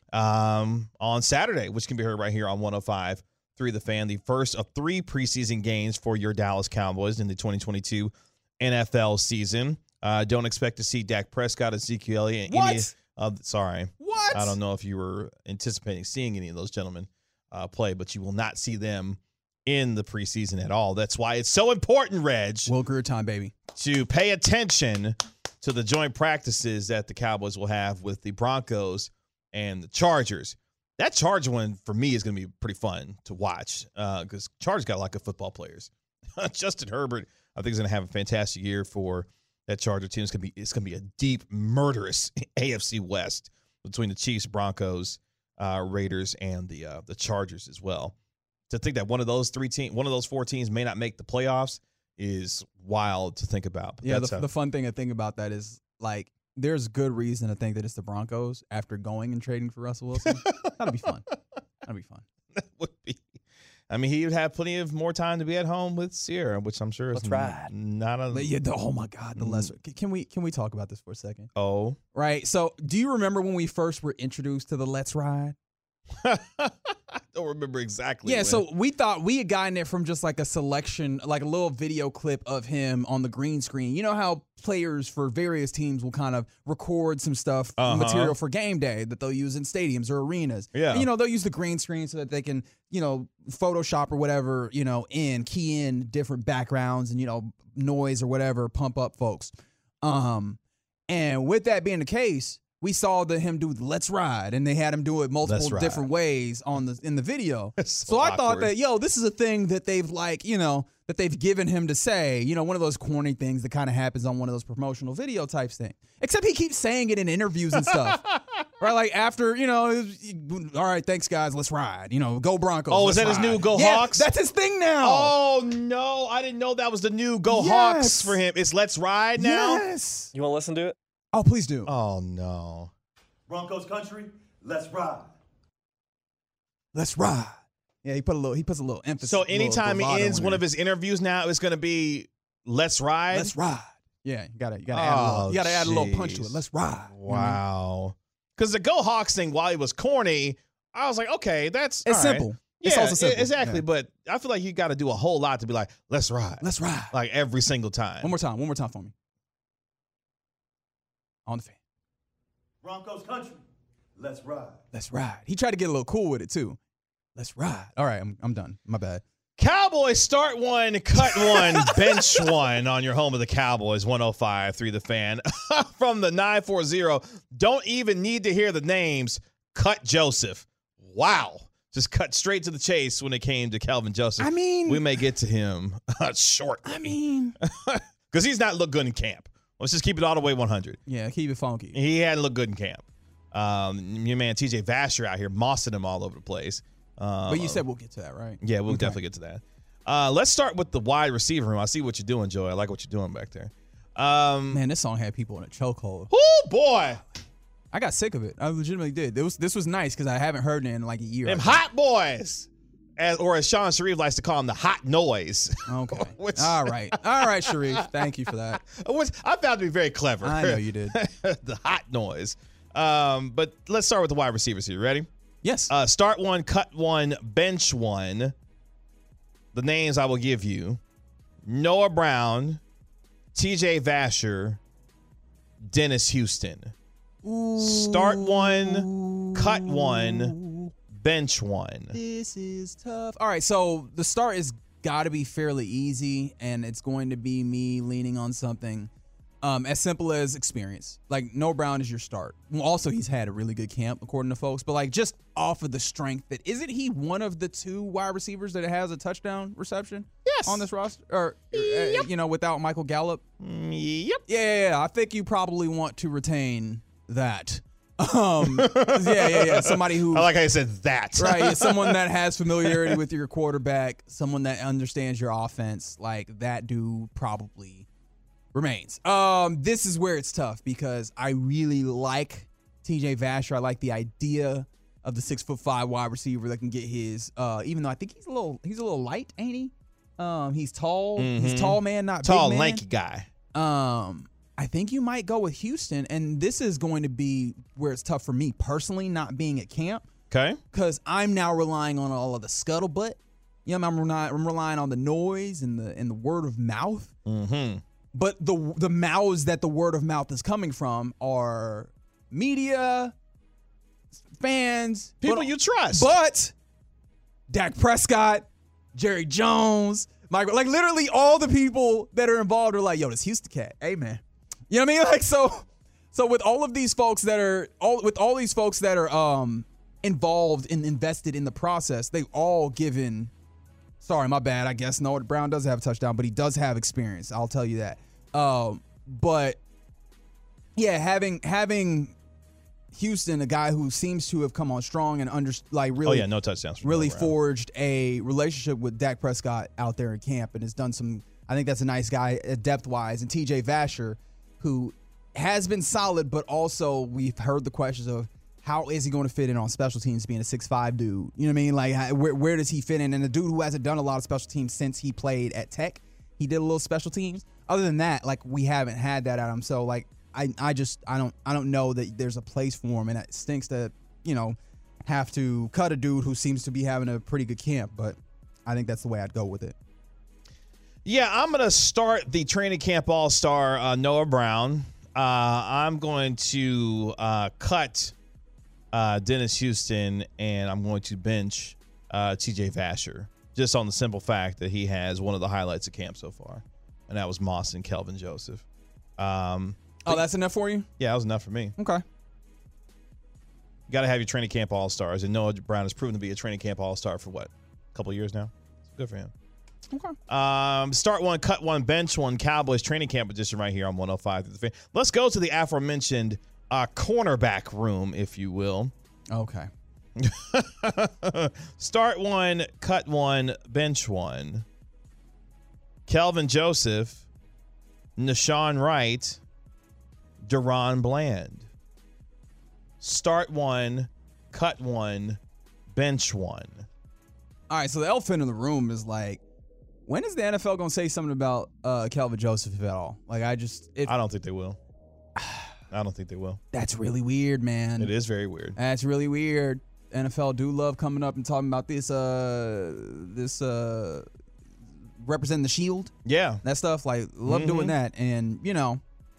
um, on Saturday, which can be heard right here on one oh five through The Fan. The first of three preseason games for your Dallas Cowboys in the twenty twenty-two N F L season. Uh, don't expect to see Dak Prescott, Ezekiel Elliott. What? Any of, sorry. What? I don't know if you were anticipating seeing any of those gentlemen uh, play, but you will not see them in the preseason at all. That's why it's so important, Reg. Will Greer time, baby. To pay attention to the joint practices that the Cowboys will have with the Broncos and the Chargers. That Charger one, for me, is going to be pretty fun to watch because uh, Chargers got a lot of football players. Justin Herbert, I think, is going to have a fantastic year for that Charger team. Is going to be it's going to be a deep, murderous A F C West between the Chiefs, Broncos, uh, Raiders, and the uh, the Chargers as well. To think that one of those three teams, one of those four teams, may not make the playoffs is wild to think about. But yeah, that's the, a, the fun thing to think about that is like there's good reason to think that it's the Broncos after going and trading for Russell Wilson. That'll be fun. That'll be fun. That would be. I mean, he would have plenty of more time to be at home with Sierra, which I'm sure is Let's ride. not a. Yeah, the, oh my God, the lesser. Can we can we talk about this for a second? Oh, right. So, do you remember when we first were introduced to the Let's Ride? I don't remember exactly. Yeah, when. so we thought we had gotten it from just like a selection, like a little video clip of him on the green screen. You know how players for various teams will kind of record some stuff, Uh-huh. material for game day that they'll use in stadiums or arenas. Yeah. And, you know, they'll use the green screen so that they can, you know, Photoshop or whatever, you know, in, key in different backgrounds and, you know, noise or whatever, pump up folks. Um, and with that being the case, we saw the him do the Let's Ride, and they had him do it multiple Let's different Ride. ways on the in the video. so so I thought awkward. that, yo, this is a thing that they've like, you know, that they've given him to say, you know, one of those corny things that kind of happens on one of those promotional video types thing. Except he keeps saying it in interviews and stuff. Right, like after, you know, it was, all right, thanks guys, let's ride. You know, go Broncos. Oh, is let's that his ride. new Go Yeah, Hawks? That's his thing now. Oh no, I didn't know that was the new Go Yes. Hawks for him. It's Let's Ride now. Yes. You want to listen to it? Oh, please do. Oh no. Broncos country, let's ride. Let's ride. Yeah, he put a little. He puts a little emphasis. So a little anytime he bravado ends in one there. of his interviews now, it's going to be Let's Ride. Let's ride. Yeah, you gotta, you gotta add a little. Oh, You gotta add a little punch to it. jeez. Let's ride. You know what I mean? Wow. Because the Go Hawks thing, while it was corny, I was like, okay, that's It's all right. simple. It's Yeah, also simple. e- exactly. Yeah. But I feel like you got to do a whole lot to be like, let's ride. Let's ride. Like every single time. One more time. One more time for me. On the fan. Broncos country, let's ride. Let's ride. He tried to get a little cool with it too. Let's ride. All right, I'm I'm done. My bad. Cowboys start one, cut one, bench one on your home of the Cowboys, one oh five through the fan. From the nine four zero, don't even need to hear the names, cut Joseph. Wow. Just cut straight to the chase when it came to Calvin Joseph. I mean, we may get to him shortly. I mean, because he's not looked good in camp. Let's just keep it all the way one hundred. yeah, keep it funky. He hadn't looked good in camp. Um, your man T J Vasher out here mossing him all over the place. Um, But you said we'll get to that, right? yeah, we'll Okay. definitely get to that. Uh, let's start with the wide receiver room. I see what you're doing, Joey. I like what you're doing back there. Um, Man, this song had people in a chokehold. oh boy, I got sick of it. I legitimately did. It was this was nice because I haven't heard it in like a year. them hot boys, as, or as Sean Sharif likes to call them, the hot noise. Okay. Which- All right. All right, Sharif. Thank you for that. Which I found to be very clever. I know you did. The hot noise. Um, but let's start with the wide receivers here. Ready? Yes. Uh, start one, cut one, bench one. The names I will give you: Noah Brown, T J Vasher, Dennis Houston. Start one, cut one, bench one. This is tough. All right, so the start is got to be fairly easy, and it's going to be me leaning on something um, as simple as experience. Like, Noah Brown is your start. Well, also, he's had a really good camp, according to folks, but like just off of the strength that isn't he one of the two wide receivers that has a touchdown reception? Yes. On this roster, or uh, you know, without Michael Gallup. Yep. Yeah, yeah, yeah. I think you probably want to retain that. Um, yeah, yeah, yeah. Somebody who I like how you said that. right, yeah, someone that has familiarity with your quarterback, someone that understands your offense, like that dude probably remains. Um, this is where it's tough because I really like T J Vasher. I like the idea of the six foot five wide receiver that can get his. Uh, even though I think he's a little, he's a little light, ain't he? Um, he's tall. He's Mhm. tall man, not Tall, big man. lanky guy. Um, I think you might go with Houston, and this is going to be where it's tough for me personally, not being at camp. Okay. Because I'm now relying on all of the scuttlebutt. You know, I'm relying, I'm relying on the noise and the and the word of mouth. Mm-hmm. But the the mouths that the word of mouth is coming from are media, fans, People but, you trust. But Dak Prescott, Jerry Jones, Michael, like literally all the people that are involved are like, yo, this Houston cat. Hey, man. You know what I mean? Like, so so with all of these folks that are all with all these folks that are um involved and invested in the process, they've all given sorry, my bad. I guess Noah Brown does have a touchdown, but he does have experience. I'll tell you that. Um, but yeah, having having Houston, a guy who seems to have come on strong and under like really oh yeah, no touchdowns. from really Noah Brown. forged a relationship with Dak Prescott out there in camp and has done some, I think that's a nice guy depth wise. And T J Vasher, who has been solid, but also we've heard the questions of how is he going to fit in on special teams being a six five dude? You know what I mean? Like, how, where, where does he fit in? And a dude who hasn't done a lot of special teams since he played at Tech. He did a little special teams. Other than that, like, we haven't had that out of him. So, like, I, I just, I don't, I don't know that there's a place for him. And it stinks that, you know, have to cut a dude who seems to be having a pretty good camp, but I think that's the way I'd go with it. Yeah, I'm going to start the training camp all-star uh, Noah Brown. Uh, I'm going to uh, cut uh, Dennis Houston, and I'm going to bench uh, T J Vasher, just on the simple fact that he has one of the highlights of camp so far, and that was Moss and Kelvin Joseph. Um, oh, that's enough for you? Yeah, that was enough for me. Okay. You got to have your training camp all-stars, and Noah Brown has proven to be a training camp all-star for what, a couple of years now? Good for him. Okay. Um, start one, cut one, bench one. Cowboys training camp position right here on one oh five. Let's go to the aforementioned uh, cornerback room, if you will. Okay. Start one, cut one, bench one. Kelvin Joseph, Nashawn Wright, Deron Bland. Start one, cut one, bench one. All right, so the elephant in the room is like, when is the N F L going to say something about uh, Kelvin Joseph, if at all? Like, I just... It, I don't think they will. I don't think they will. That's really weird, man. It is very weird. That's really weird. N F L do love coming up and talking about this, uh, this, uh, representing the shield. Yeah. That stuff. Like, love mm-hmm. doing that. And, you know,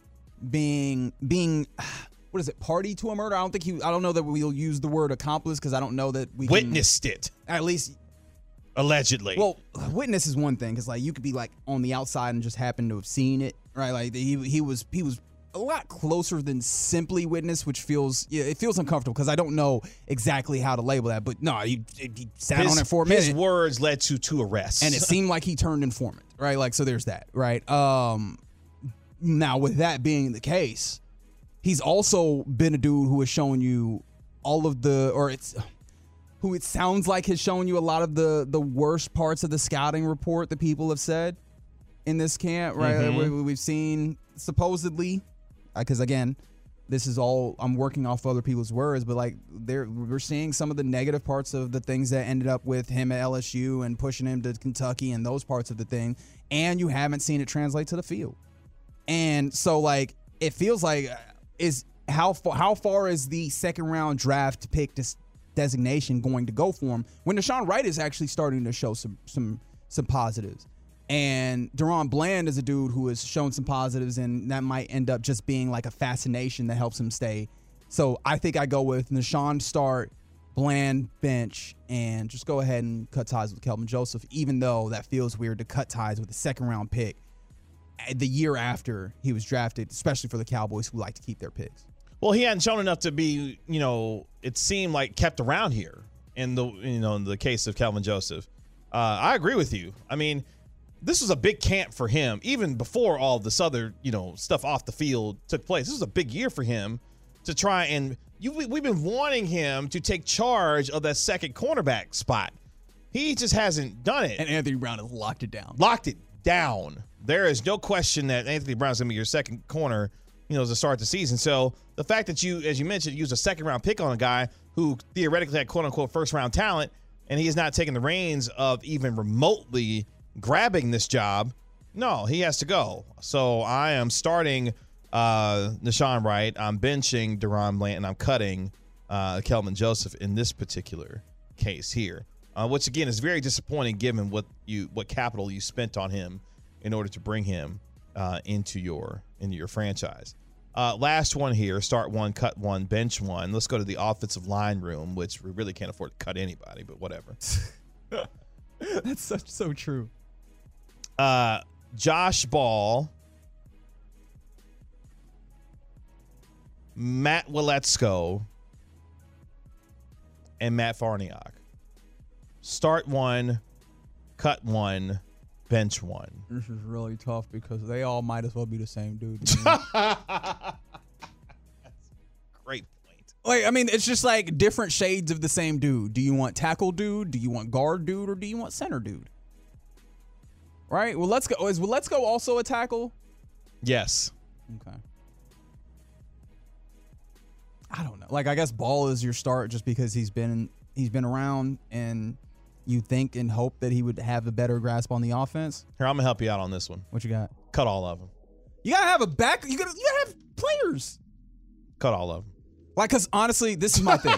being, being... What is it? Party to a murder? I don't think he. I don't know that we'll use the word accomplice because I don't know that we witnessed can, it. At least, allegedly. Well, witness is one thing because like you could be like on the outside and just happen to have seen it, right? Like he he was he was a lot closer than simply witness, which feels yeah it feels uncomfortable because I don't know exactly how to label that. But no, he, he sat his, on it for a minute. His words led to two arrests, and it seemed like he turned informant, right? Like so, there's that, right? Um, now with that being the case. He's also been a dude who has shown you all of the, or it's, who it sounds like has shown you a lot of the the worst parts of the scouting report that people have said in this camp, right? Mm-hmm. We, we've seen supposedly, because uh, again, this is all, I'm working off other people's words, but like they're, we're seeing some of the negative parts of the things that ended up with him at L S U and pushing him to Kentucky and those parts of the thing, and you haven't seen it translate to the field. And so like, it feels like, is how far how far is the second round draft pick this designation going to go for him when Nashawn Wright is actually starting to show some some some positives, and Deron Bland is a dude who has shown some positives, and that might end up just being like a fascination that helps him stay. So I think I go with Nashawn start, Bland bench, and just go ahead and cut ties with Kelvin Joseph, even though that feels weird to cut ties with a second round pick the year after he was drafted, especially for the Cowboys who like to keep their picks. Well, he hadn't shown enough to be, you know, it seemed like kept around here in the, you know, in the case of Kelvin Joseph. Uh, I agree with you. I mean, this was a big camp for him, even before all this other, you know, stuff off the field took place. This was a big year for him to try and you, we've been wanting him to take charge of that second cornerback spot. He just hasn't done it. And Anthony Brown has locked it down. Locked it down. There is no question that Anthony Brown's going to be your second corner, you know, to start the season. So the fact that you, as you mentioned, used a second round pick on a guy who theoretically had quote unquote first round talent, and he has not taken the reins of even remotely grabbing this job. No, he has to go. So I am starting uh, Nashawn Wright. I'm benching Deron Bland, and I'm cutting uh, Kelvin Joseph in this particular case here, uh, which again is very disappointing given what you what capital you spent on him in order to bring him uh, into your into your franchise. Uh, last one here, start one, cut one, bench one. Let's go to the offensive line room, which we really can't afford to cut anybody, but whatever. That's such so true. Uh, Josh Ball, Matt Waletzko, and Matt Farniok. Start one, cut one, bench one. This is really tough because they all might as well be the same dude. Great point. Like, I mean, it's just like different shades of the same dude. Do you want tackle dude? Do you want guard dude? Or do you want center dude? Right? Well, let's go. Is well, let's go also a tackle? Yes. Okay. I don't know. Like, I guess Ball is your start just because he's been he's been around and you think and hope that he would have a better grasp on the offense. Here, I'm gonna help you out on this one. What you got? Cut all of them. You gotta have a back. You gotta you gotta have players. Cut all of them. Like, cause honestly, this is my thing.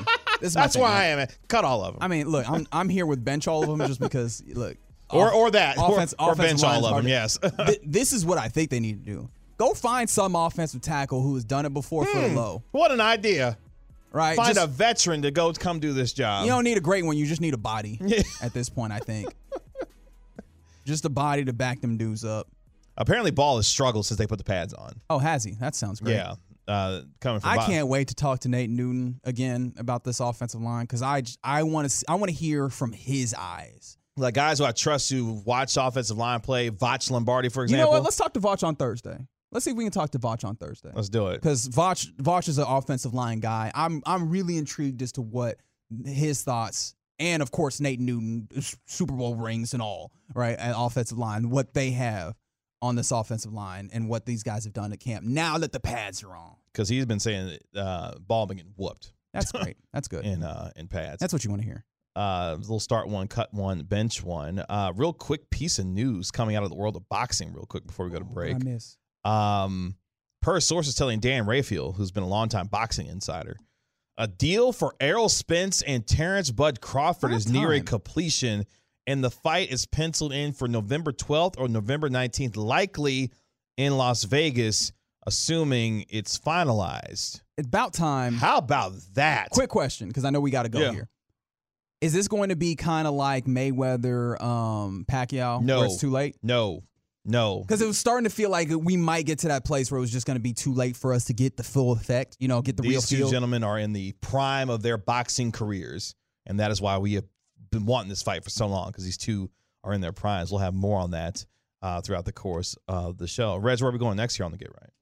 This is my That's thing, why right? I am. Cut all of them. I mean, look, I'm I'm here with bench all of them just because look, Or off- or that. offense, or or offensive bench line's all of hard them, to- yes. Th- this is what I think they need to do. Go find some offensive tackle who has done it before for the Hmm, low. What an idea. Right? Find Just- a veteran to go come do this job. You don't need a great one. You just need a body at this point, I think. Just a body to back them dudes up. Apparently, Ball has struggled since they put the pads on. Oh, has he? That sounds great. Yeah. Uh, coming from I Bob. can't wait to talk to Nate Newton again about this offensive line because I, j- I want to I want to hear from his eyes. Like guys who I trust who watch offensive line play, Voch Lombardi, for example. You know what? Let's talk to Voch on Thursday. Let's see if we can talk to Voch on Thursday. Let's do it. Because Voch, Voch is an offensive line guy. I'm I'm really intrigued as to what his thoughts and, of course, Nate Newton, Super Bowl rings and all, right, at offensive line, what they have on this offensive line and what these guys have done at camp now that the pads are on. Because he's been saying uh, Ball been getting whooped. That's great. That's good. in uh, in pads. That's what you want to hear. Uh, little start one, cut one, bench one. Uh, real quick piece of news coming out of the world of boxing real quick before we go to break. I miss. Um, per sources telling Dan Rayfield, who's been a longtime boxing insider, a deal for Errol Spence and Terrence Bud Crawford About is near a time. completion, and the fight is penciled in for November twelfth or November nineteenth, likely in Las Vegas, assuming it's finalized. It's about time. How about that? Quick question, because I know we got to go Yeah. here. Is this going to be kind of like Mayweather, um, Pacquiao, No. where it's too late? No, no. Because it was starting to feel like we might get to that place where it was just going to be too late for us to get the full effect, you know, get the real These two feel. gentlemen are in the prime of their boxing careers, and that is why we have been wanting this fight for so long, because these two are in their primes. We'll have more on that uh, throughout the course of the show. Reg, where are we going next year on the Get Right?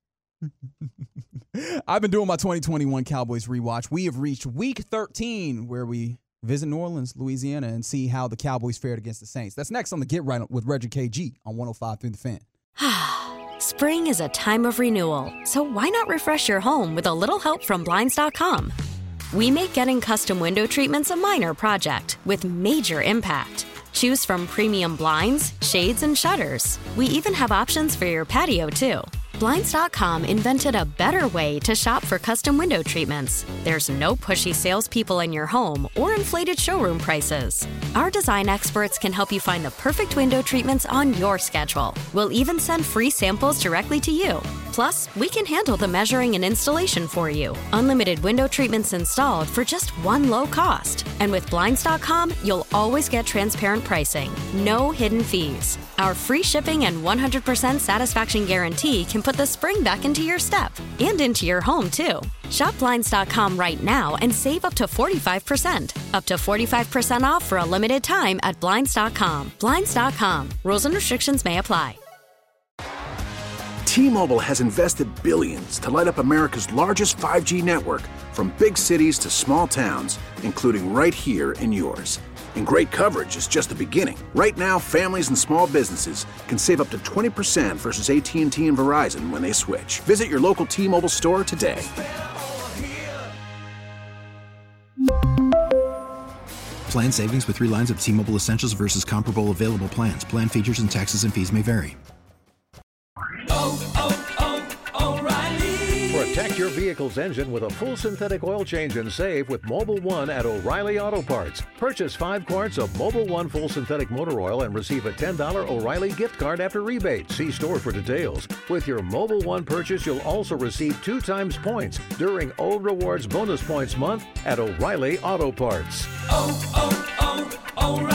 I've been doing my twenty twenty-one Cowboys rewatch. We have reached week thirteen, where we visit New Orleans, Louisiana, and see how the Cowboys fared against the Saints. That's next on the Get Right with Reggie K G on one oh five through the Fan. Spring is a time of renewal, so why not refresh your home with a little help from Blinds dot com? We make getting custom window treatments a minor project with major impact. Choose from premium blinds, shades, and shutters. We even have options for your patio, too. Blinds dot com invented a better way to shop for custom window treatments. There's no pushy salespeople in your home or inflated showroom prices. Our design experts can help you find the perfect window treatments on your schedule. We'll even send free samples directly to you. Plus, we can handle the measuring and installation for you. Unlimited window treatments installed for just one low cost. And with Blinds dot com, you'll always get transparent pricing. No hidden fees. Our free shipping and one hundred percent satisfaction guarantee can put the spring back into your step and into your home, too. Shop Blinds dot com right now and save up to forty-five percent. Up to forty-five percent off for a limited time at Blinds dot com. Blinds dot com. Rules and restrictions may apply. T-Mobile has invested billions to light up America's largest five G network, from big cities to small towns, including right here in yours. And great coverage is just the beginning. Right now, families and small businesses can save up to twenty percent versus A T and T and Verizon when they switch. Visit your local T-Mobile store today. Plan savings with three lines of T-Mobile Essentials versus comparable available plans. Plan features and taxes and fees may vary. Protect your vehicle's engine with a full synthetic oil change and save with Mobile One at O'Reilly Auto Parts. Purchase five quarts of Mobile One full synthetic motor oil and receive a ten dollars O'Reilly gift card after rebate. See store for details. With your Mobile One purchase, you'll also receive two times points during O Rewards Bonus Points Month at O'Reilly Auto Parts. Oh, oh, oh, O'Reilly.